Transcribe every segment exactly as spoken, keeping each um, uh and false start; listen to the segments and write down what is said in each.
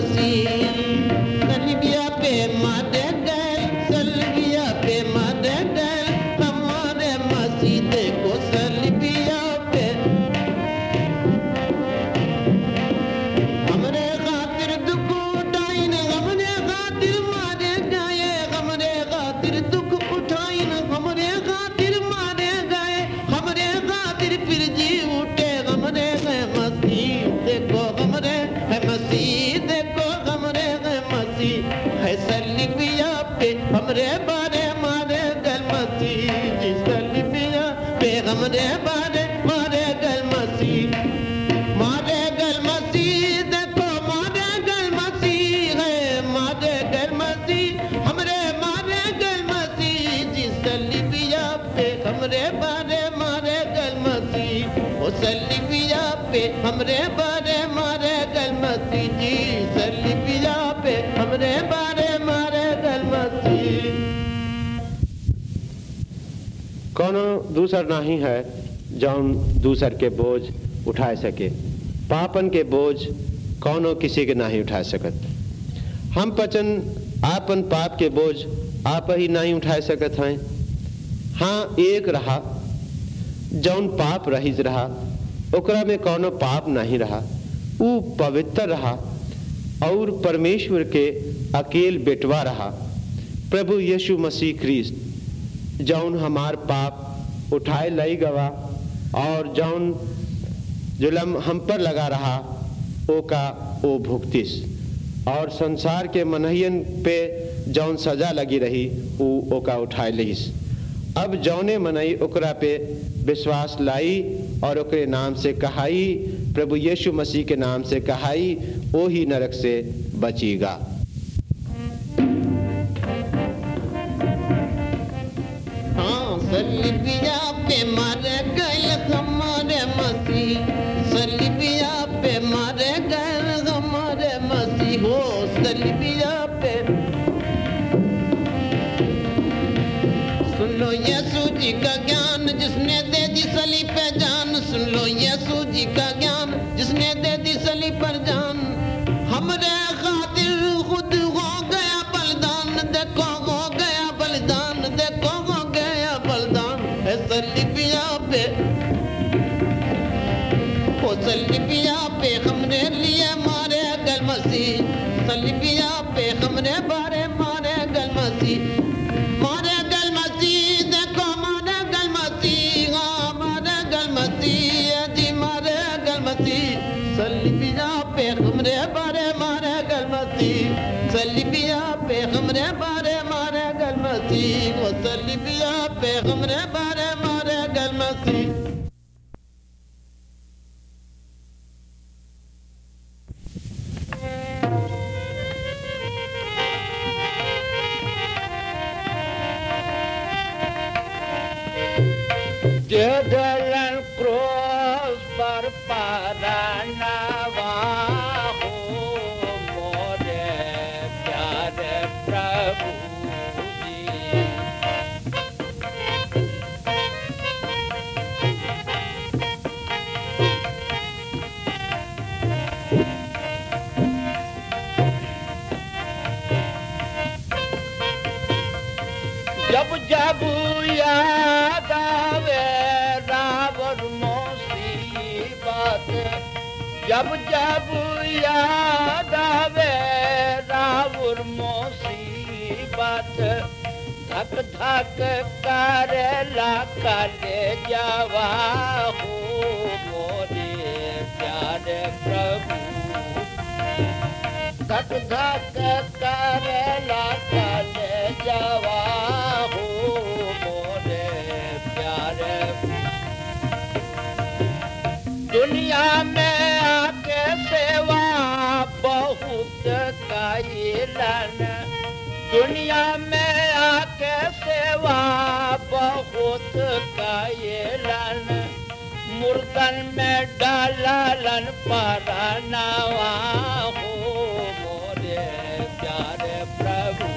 हमरे बारे मारे गल मसीह जिस गलिया पे हमरे बारे मारे गल मसीह मारे गल मसीह देखो मारे गल मसीह है मारे गल मसीह हमरे मारे गल मसीह जिस गलिया पे हमरे बारे मारे गल मसीह ओ गलिया पे हमरे बारे मारे गल मसीह जिस गलिया पे हमरे बारे मारे गल मसीह। कौनो दूसर नहीं है जौन दूसर के बोझ उठा सके। पापन के बोझ कौनो किसी के नहीं उठा सकत। हम पचन आपन पाप के बोझ आप ही नहीं उठा सकत हैं। हाँ, एक रहा जौन पाप रहित रहा, ओकरा में कौनो पाप नहीं रहा, ऊ पवित्र रहा और परमेश्वर के अकेल बेटवा रहा, प्रभु यीशु मसीह ख्रीस्त, जौन हमार पाप उठाए लई गवा और जौन जुलम हम पर लगा रहा ओ का ओ भुगतिस, और संसार के मनहियन पे जौन सजा लगी रही ऊ ओ का उठाए लईस। अब जौने मनई ओकरा पे विश्वास लाई और ओकरे नाम से कहाई, प्रभु यीशु मसीह के नाम से कहाई, ओ ही नरक से बचीगा। हाँ, सलीबिया पे मारे गए हमारे मसीह, सलीबिया पे मारे गए हमारे मसीह, हो सलीबिया पे। सुन लो यीशु जी का ज्ञान जिसने दे दी सलीब पे जान, सुन लो यीशु जी का ज्ञान जिसने दे दी सलीब पर जान, हमरे खातिर खुद हो गया बलिदान, देखो हो गया बलिदान, देखो हो गया बलिदान। है सलीबिया पे, ओ सलीबिया पे हमरे लिए मारे गल मसीह, सलीबिया पे हमरे बारे मारे गल मसीह, मारे गल मसीह, देखो मारे गल मसीह, हाँ मारे गल मसीह जी, मारे गल मसीह, सलीबिया पे हमरे बारे मारे गल मसीह, सलीबिया पे हमरे बारे मारे गल मसीह, ओ सलीबिया पे हमरे बारे मारे गल मसीह। Jadalan cross barparanawa ho more pyare Prabhu ji, jab jab yaad aave जब जब याद आवे रावुर मुसीबत, धक धक करेला करे जावा हो मोरे प्यारे प्रभु, धक धक करेला करे जावा हो मोरे प्यारे। दुनिया में आके सेवा बहुत कायलन, दुनिया में आके सेवा बहुत कायलन, मुर्दन में डालन परनावा हो मोरे प्यारे प्रभु,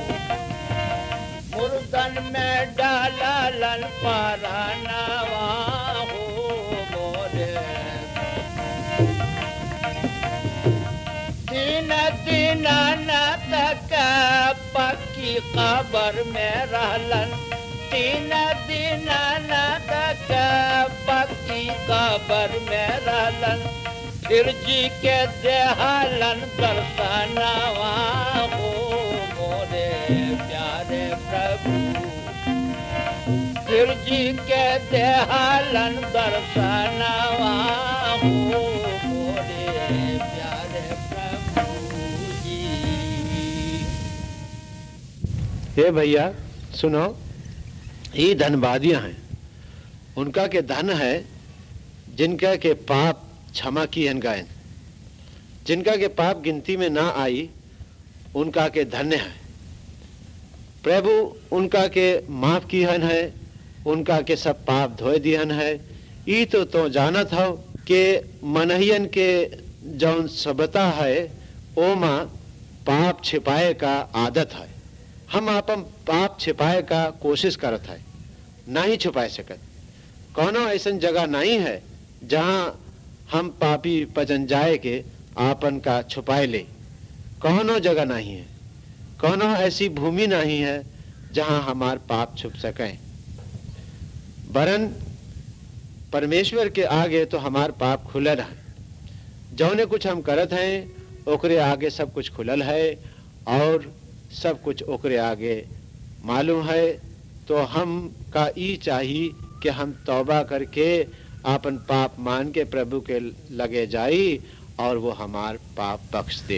मुर्दन में डालन परनावा हो मोरे। दिन दीनानाथ का पक्की कबर में रहलन, तीन दीनानाथ का पक्की कबर में रहलन, फिर जी के देहालन दर्शनवा हो मोरे प्यारे प्रभु, फिर जी के देहालन दर्शनवा हो मोरे प्यारे प्रभु जी। ये भैया सुनो, ये धनवादियां हैं, उनका के धन है जिनका के पाप क्षमा की हन गायन, जिनका के पाप गिनती में ना आई उनका के धन्य है। प्रभु उनका के माफ की हन है, उनका के सब पाप धोए दिहन है। ई तो तो जानत हो कि मनहियन के जौन सभ्यता है ओमा पाप छिपाए का आदत है। हम आपन पाप छिपाए का कोशिश करत है, नहीं छुपाए सकत। कौनो ऐसा जगह नहीं है जहाँ हम पापी पजन जाए के आपन का छुपाए ले, कौनो जगह नहीं है, कौनो ऐसी भूमि नहीं है जहाँ हमार पाप छुप सकें। वरन परमेश्वर के आगे तो हमार पाप खुलल है, जौने कुछ हम करत हैं ओकरे आगे सब कुछ खुलल है और सब कुछ ओकरे आगे मालूम है। तो हम का ई चाहिए कि हम तौबा करके अपन पाप मान के प्रभु के लगे जाई और वो हमार पाप बख्श दे।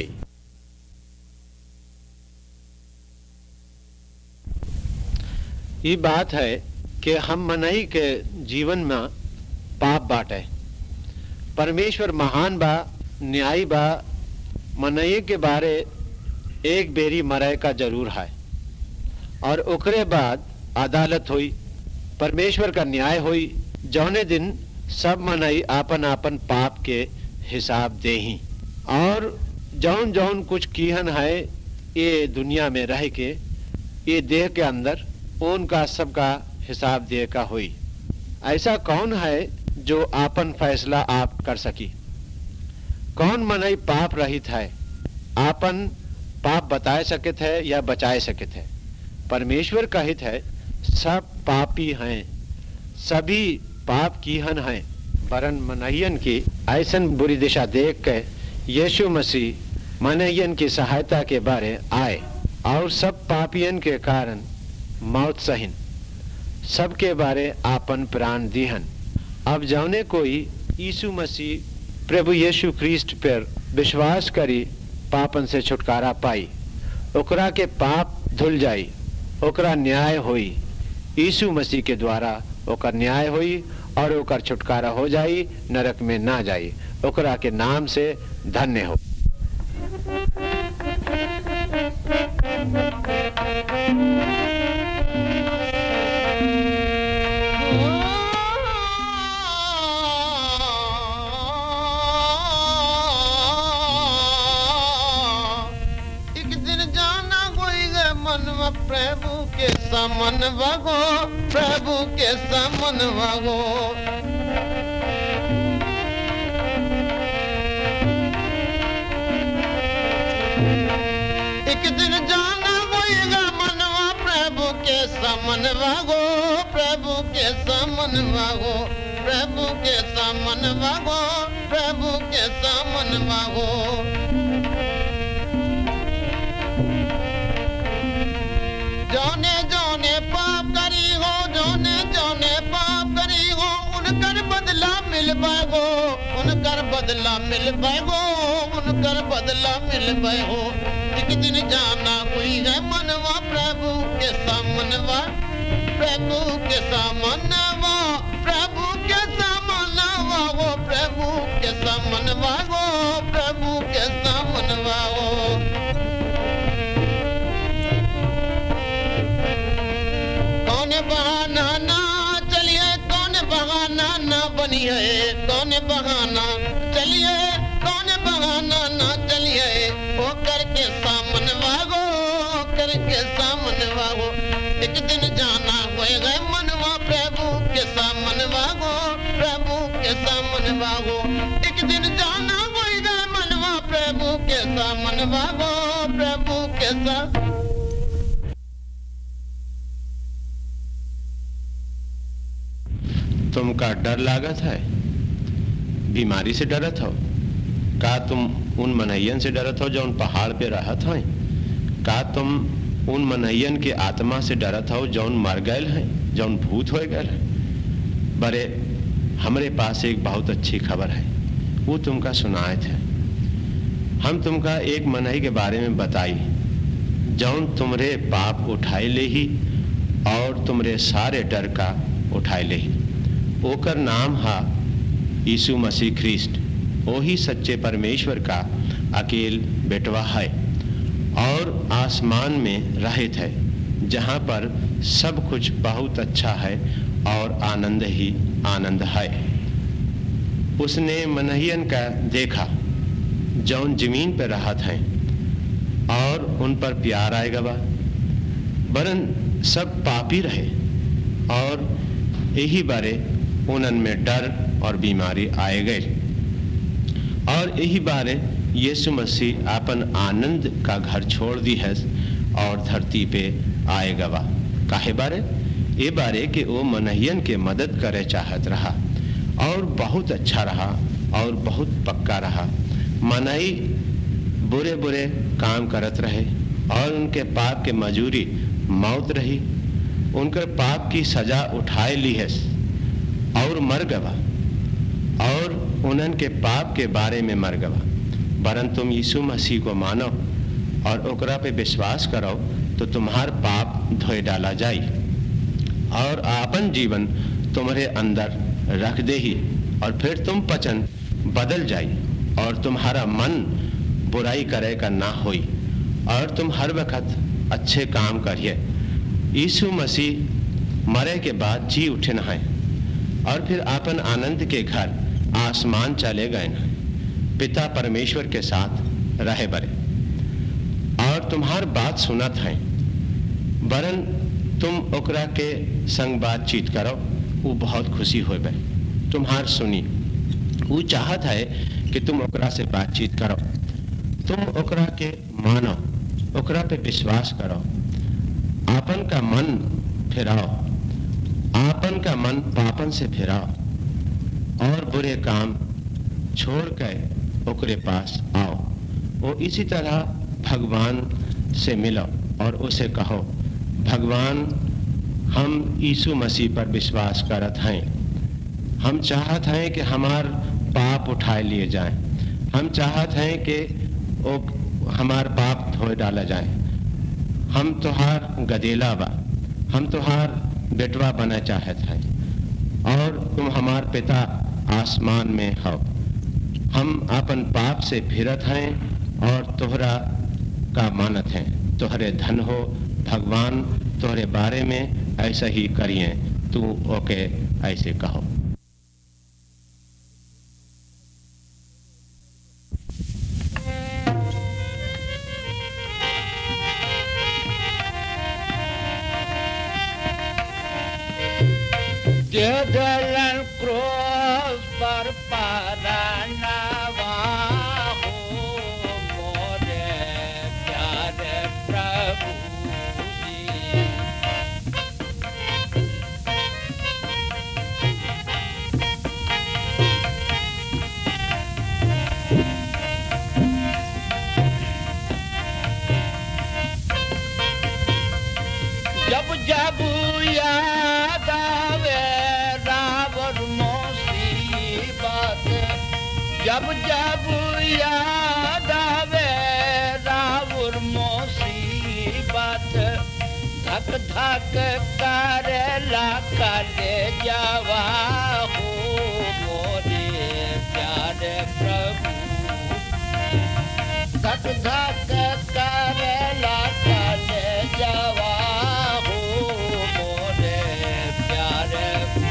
ये बात है कि हम मनई के जीवन में पाप बाटे। परमेश्वर महान बा, न्यायी बा। मनई के बारे एक बेरी मरे का जरूर है और ओकरे बाद अदालत हुई, परमेश्वर का न्याय हुई, जौने दिन सब मनई आपन आपन पाप के हिसाब दे ही। और जौन जौन कुछ कीहन है ये दुनिया में रह के ये देह के अंदर उनका सबका हिसाब दे का हुई। ऐसा कौन है जो आपन फैसला आप कर सकी? कौन मनई पाप रहित है, आपन पाप बताए सकत है या बचाए सकत है? परमेश्वर कहित है सब पापी हैं, सभी पाप कीहन हैं। वरन मनइयन की ऐसन बुरी दिशा देख के यीशु मसीह मनइयन की सहायता के बारे आए और सब पापियन के कारण मौत सहिन, सबके बारे आपन प्राण दिहन। अब जौने कोई यीशु मसीह प्रभु यीशु ख्रीस्ट पर विश्वास करी पापन से छुटकारा पाई, ओकरा के पाप धुल जाई, ओकरा न्याय होई। यीशु मसीह के द्वारा ओकर न्याय होई और ओकर छुटकारा हो जाई, नरक में ना जाई, ओकरा के नाम से धन्य हो। प्रभु के समन वगो, प्रभु के समन वगो। एक दिन जाना होएगा मनवा प्रभु के समन वगो, प्रभु के समन वगो, प्रभु के समन वगो, प्रभु के समन वगो। जौने जौने पाप करी हो, जौने जौने पाप करी हो, उनकर बदला मिल पाएगो, उनकर बदला मिल पाएगो, उनकर बदला मिल पाएगो। एक दिन जाना हुई है मनवा प्रभु के सामनवा, प्रभु के सामनवा, प्रभु के सामनवा वो, प्रभु के सामनवा वो, प्रभु के सामनवा वो। बहाना ना चलिए, कौन बहाना ना बनिए, कौन बहाना चलिए, कौन बहाना ना चलिए। वो करके सामन वागो, करके सामन वागो। एक दिन जाना होएगा मनवा प्रभु के सामन वागो, प्रभु के सामन वागो। एक दिन जाना होएगा मनवा प्रभु के सा मनवा गो प्रभु के सा। तुमका डर लागत है, बीमारी से डरत हो का? तुम उन मनैयन से डरत हो जो उन पहाड़ पे रहत हैं? का तुम उन मनैयन के आत्मा से डरत हो जो उन मर गए हैं, जो उन भूत हो गए हैं? बड़े हमारे पास एक बहुत अच्छी खबर है, वो तुमका सुनाए थे। हम तुमका एक मनई के बारे में बताई जौन तुमरे पाप उठाए ले ही और तुमरे सारे डर का उठाए ले ही। ओकर नाम हा यीशु मसीह ख्रिस्ट। वही सच्चे परमेश्वर का अकेल बेटवा है और आसमान में रहित है, जहाँ पर सब कुछ बहुत अच्छा है और आनंद ही आनंद है। उसने मनहियन का देखा जौन जमीन पर राहत हैं और उन पर प्यार आएगा बा, वरन सब पापी रहे और यही बारे उनन में डर और बीमारी आए गए। और यही बारे यीशु मसीह अपन आनंद का घर छोड़ दी है और धरती पे आएगा बा। काहे बारे? ये बारे कि वो मनहियन के मदद करे चाहत रहा और बहुत अच्छा रहा और बहुत पक्का रहा। मनई बुरे बुरे काम करत रहे और उनके पाप के मजूरी मौत रही। उनकर पाप की सजा उठाए ली है और मर गवा और उनन के पाप के बारे में मर गवा। वरन तुम यीशु मसीह को मानो और ओकरा पे विश्वास करो तो तुम्हार पाप धोए डाला जाई और आपन जीवन तुम्हारे अंदर रख दे ही और फिर तुम पचन बदल जाई और तुम्हारा मन बुराई करे का ना होई और तुम हर वक्त अच्छे काम करिए। यीशु मसीह मरे के बाद जी उठे न है और फिर आपन आनंद के घर आसमान चले गए न, पिता परमेश्वर के साथ रहे बरे और तुम्हार बात सुनत है। वरन तुम ओकरा के संग बातचीत करो, वो बहुत खुशी हो बे तुम्हार सुनी। वो चाहत है कि तुम ओकरा से बातचीत करो, तुम ओकरा के मानो, ओकरा पे विश्वास करो, आपन का मन फिराओ, आपन का मन पापन से फिराओ और बुरे काम छोड़ कर ओकरे पास आओ। वो इसी तरह भगवान से मिलो और उसे कहो, भगवान हम यीशु मसीह पर विश्वास करत हैं, हम चाहत हैं कि हमार पाप उठाए लिए जाएं, हम चाहत हैं कि वो हमार पाप धोए डाला जाए। हम तोहार गदेला बा, हम तोहार बेटवा बना चाहत हैं और तुम हमार पिता आसमान में हो। हम अपन पाप से फिरत हैं और तोहरा का मानत हैं। तोहरे धन हो भगवान, तोहरे बारे में ऐसा ही करिए, तू ओके ऐसे कहो। जलन क्रोस पर पारानावा हो मोरे प्यारे प्रभु जी। जब जब याद आवे जब जब याद आवे रावुर मुसीबत, धक धक करेला काले जावा हो मोरे प्यारे प्रभु। धक धक करेला काले जावा हो मोरे प्यारे।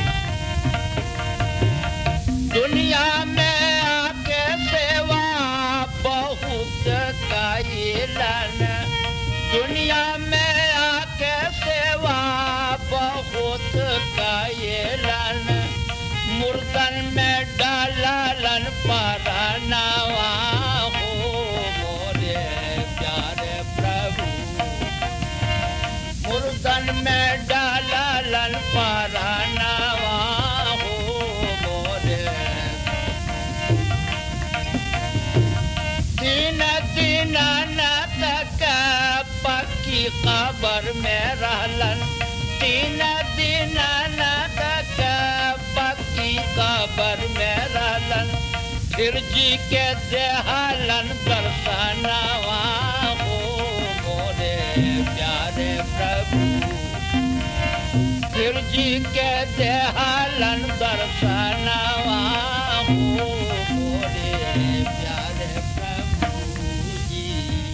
दुनिया में दुनिया में आके सेवा बहुत कायलन, मुर्दन में डालन परानावा हो ऊंची कबर में रहलन तीन दिन नदक पक्की कबर में रहलन फिर जी के देहलन दर्शनवा हो मोरे प्यारे प्रभु फिर जी के देहलन दर्शनवा हो मोरे प्यारे प्रभु जी।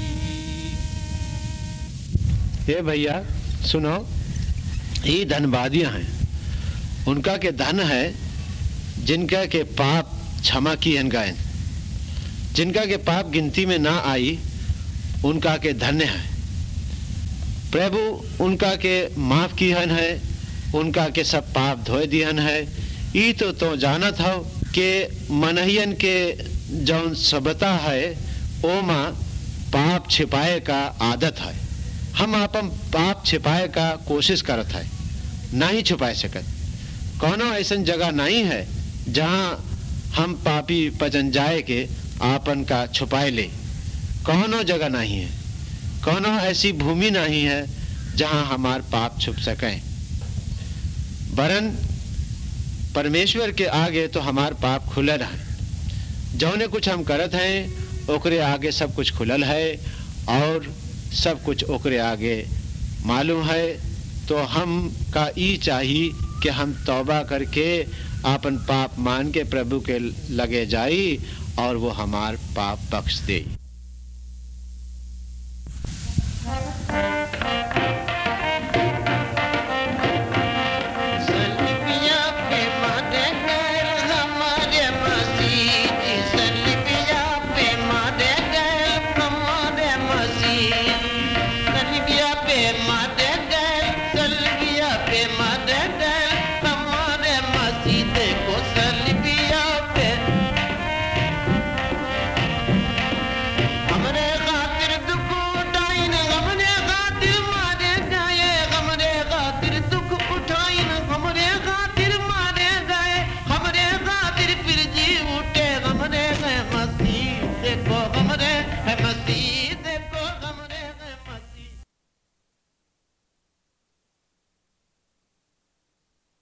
ये भैया सुनो, ये धनवादियां हैं, उनका के धन है जिनका के पाप क्षमा किए गए, जिनका के पाप गिनती में ना आई उनका के धन्य है। प्रभु उनका के माफ किहन है, उनका के सब पाप धोए दिहन है। ई तो तो जानत हो कि मनहियन के जौन सभ्यता है ओमा पाप छिपाए का आदत है। हम अपन पाप छिपाए का कोशिश करत है, नहीं छुपाए सकत। कोनो ऐसन जगह नहीं है जहाँ हम पापी पजन जाए के आपन का छुपाए ले। कोनो जगह नहीं है, कोनो ऐसी भूमि नहीं है जहाँ हमार पाप छुप सकें। वरन परमेश्वर के आगे तो हमार पाप खुलल है। जौने कुछ हम करत हैं ओकरे आगे सब कुछ खुलल है और सब कुछ ओकरे आगे मालूम है। तो हम का ई चाहिए कि हम तौबा करके अपन पाप मान के प्रभु के लगे जाई और वो हमार पाप बख्श दे।